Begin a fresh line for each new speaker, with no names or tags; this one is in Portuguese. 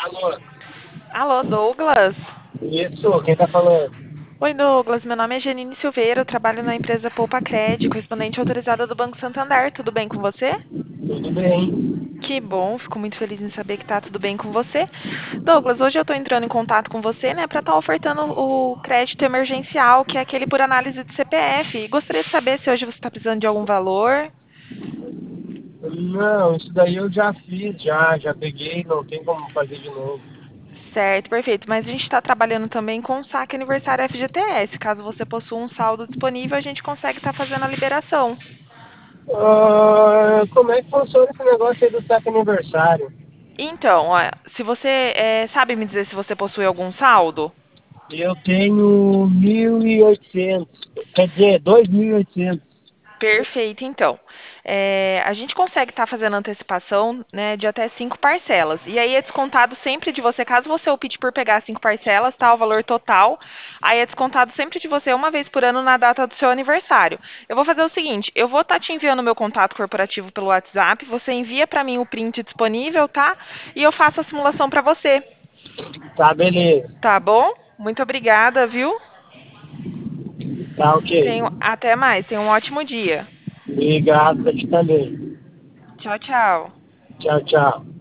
Alô,
Alô, Douglas?
isso, quem tá falando?
Oi, Douglas. Meu nome é Janine Silveira. Eu trabalho na empresa Poupa Cred, correspondente autorizada do Banco Santander. Tudo bem com você?
Tudo bem?
Que bom, fico muito feliz em saber que tá tudo bem com você. Douglas, hoje eu estou entrando em contato com você, né, para estar ofertando o crédito emergencial, que é aquele por análise de CPF. E gostaria de saber se hoje você está precisando de algum valor.
Não, isso daí eu já fiz, já peguei, não tem como fazer de novo.
Certo, perfeito. Mas a gente está trabalhando também com o saque aniversário FGTS. Caso você possua um saldo disponível, a gente consegue estar fazendo a liberação.
Como é que funciona esse negócio aí do saque aniversário?
Então, ó, se você sabe me dizer se você possui algum saldo?
Eu tenho 1.800, quer dizer, 2.800.
Perfeito, então. A gente consegue estar fazendo antecipação, né, de até 5 parcelas. E aí é descontado sempre de você, caso você opte por pegar 5 parcelas, tá? O valor total. Aí é descontado sempre de você uma vez por ano na data do seu aniversário. Eu vou fazer o seguinte: eu vou estar te enviando meu contato corporativo pelo WhatsApp. Você envia para mim o print disponível, tá? E eu faço a simulação para você.
Tá, beleza.
Tá bom? Muito obrigada, viu?
Tá, ok.
Até mais. Tenha um ótimo dia.
Obrigado pra ti também.
Tchau, tchau.
Tchau, tchau.